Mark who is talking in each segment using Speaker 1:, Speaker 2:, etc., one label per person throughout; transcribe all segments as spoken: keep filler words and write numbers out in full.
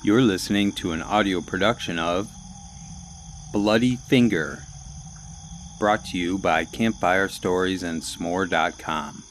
Speaker 1: You're listening to an audio production of Bloody Finger, brought to you by Campfire Stories and S'more dot com.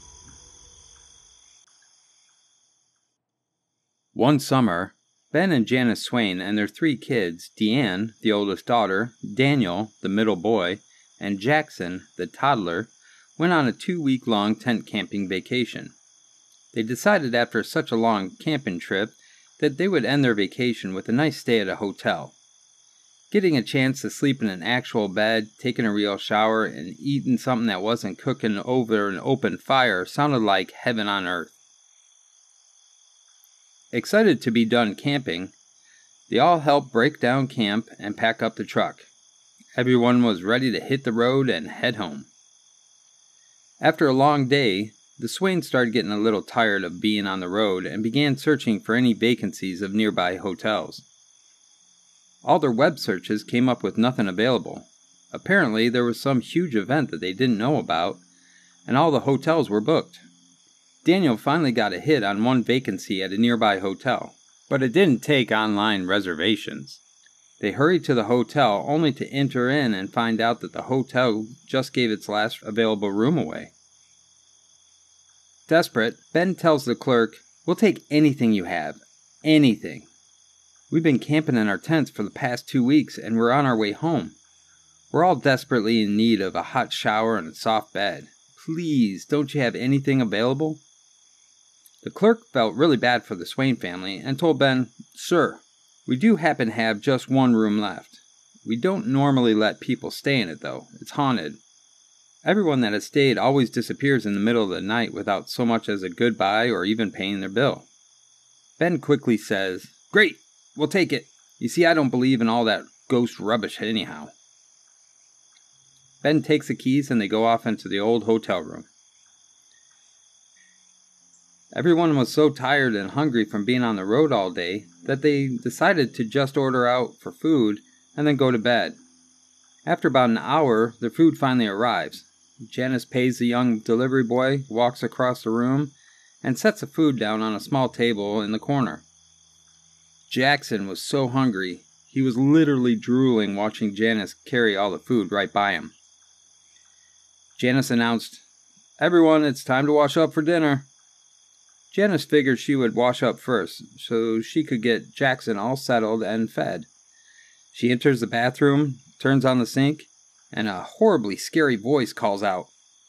Speaker 1: One summer, Ben and Janice Swain and their three kids, Deanne, the oldest daughter, Daniel, the middle boy, and Jackson, the toddler, went on a two-week-long tent camping vacation. They decided after such a long camping trip that they would end their vacation with a nice stay at a hotel. Getting a chance to sleep in an actual bed, taking a real shower, and eating something that wasn't cooking over an open fire sounded like heaven on earth. Excited to be done camping, they all helped break down camp and pack up the truck. Everyone was ready to hit the road and head home. After a long day, the Swains started getting a little tired of being on the road and began searching for any vacancies of nearby hotels. All their web searches came up with nothing available. Apparently, there was some huge event that they didn't know about, and all the hotels were booked. Daniel finally got a hit on one vacancy at a nearby hotel, but it didn't take online reservations. They hurried to the hotel only to enter in and find out that the hotel just gave its last available room away. Desperate, Ben tells the clerk, "We'll take anything you have. Anything. We've been camping in our tents for the past two weeks and we're on our way home. We're all desperately in need of a hot shower and a soft bed. Please, don't you have anything available?" The clerk felt really bad for the Swain family and told Ben, "Sir, we do happen to have just one room left. We don't normally let people stay in it though. It's haunted. Everyone that has stayed always disappears in the middle of the night without so much as a goodbye or even paying their bill." Ben quickly says, "Great, we'll take it. You see, I don't believe in all that ghost rubbish anyhow." Ben takes the keys and they go off into the old hotel room. Everyone was so tired and hungry from being on the road all day that they decided to just order out for food and then go to bed. After about an hour, their food finally arrives. Janice pays the young delivery boy, walks across the room, and sets the food down on a small table in the corner. Jackson was so hungry, he was literally drooling watching Janice carry all the food right by him. Janice announced, "Everyone, it's time to wash up for dinner." Janice figured she would wash up first, so she could get Jackson all settled and fed. She enters the bathroom, turns on the sink, and a horribly scary voice calls out,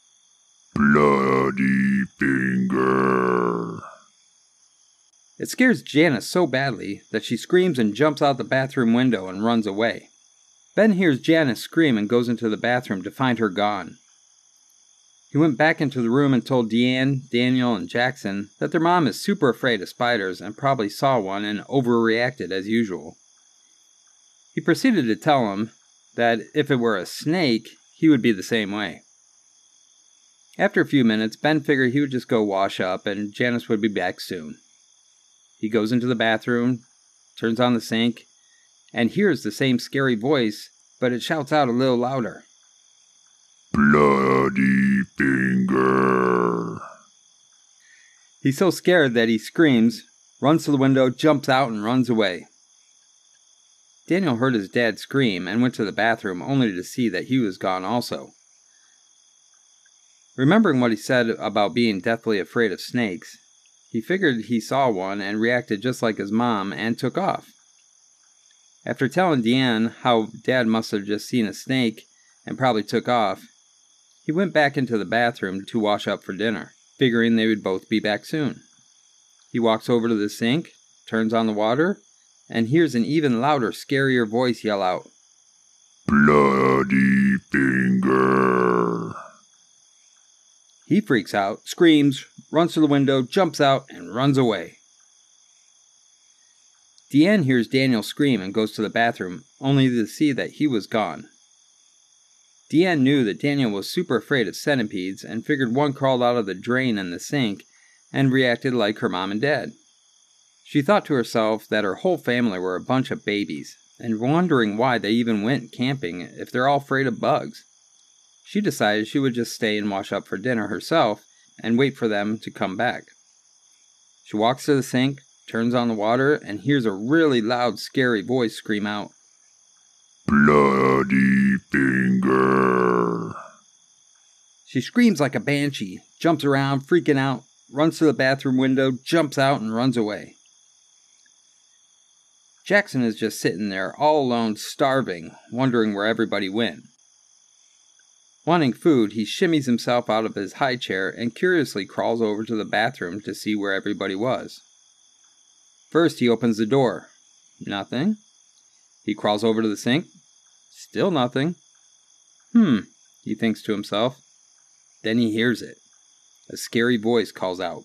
Speaker 1: "Bloody Finger." It scares Janice so badly that she screams and jumps out the bathroom window and runs away. Ben hears Janice scream and goes into the bathroom to find her gone. He went back into the room and told Deanne, Daniel, and Jackson that their mom is super afraid of spiders and probably saw one and overreacted as usual. He proceeded to tell them that if it were a snake, he would be the same way. After a few minutes, Ben figured he would just go wash up and Janice would be back soon. He goes into the bathroom, turns on the sink, and hears the same scary voice, but it shouts out a little louder, "Bloody Finger." He's so scared that he screams, runs to the window, jumps out, and runs away. Daniel heard his dad scream and went to the bathroom only to see that he was gone also. Remembering what he said about being deathly afraid of snakes, he figured he saw one and reacted just like his mom and took off. After telling Deanne how Dad must have just seen a snake and probably took off, he went back into the bathroom to wash up for dinner, figuring they would both be back soon. He walks over to the sink, turns on the water, and hears an even louder, scarier voice yell out, "Bloody Finger." He freaks out, screams, runs to the window, jumps out, and runs away. Deanne hears Daniel scream and goes to the bathroom, only to see that he was gone. Deanne knew that Daniel was super afraid of centipedes and figured one crawled out of the drain in the sink and reacted like her mom and dad. She thought to herself that her whole family were a bunch of babies, and wondering why they even went camping if they're all afraid of bugs. She decided she would just stay and wash up for dinner herself and wait for them to come back. She walks to the sink, turns on the water, and hears a really loud, scary voice scream out,
Speaker 2: "Bloody finger!"
Speaker 1: She screams like a banshee, jumps around, freaking out, runs to the bathroom window, jumps out, and runs away. Jackson is just sitting there, all alone, starving, wondering where everybody went. Wanting food, he shimmies himself out of his high chair and curiously crawls over to the bathroom to see where everybody was. First, he opens the door. Nothing. He crawls over to the sink. Still nothing. Hmm, he thinks to himself. Then he hears it. A scary voice calls out,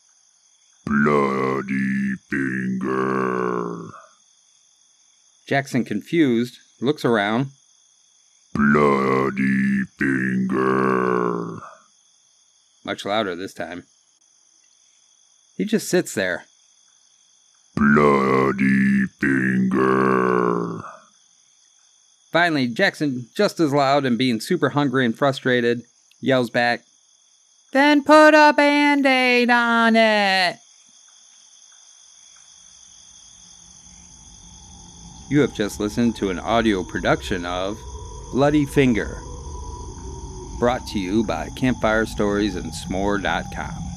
Speaker 2: "Bloody finger!"
Speaker 1: Jackson, confused, looks around.
Speaker 2: "Bloody finger!"
Speaker 1: Much louder this time. He just sits there.
Speaker 2: "Bloody finger!"
Speaker 1: Finally, Jackson, just as loud and being super hungry and frustrated, yells back, "Then put a Band-Aid on it!" You have just listened to an audio production of Bloody Finger, brought to you by Campfire Stories and S'more dot com.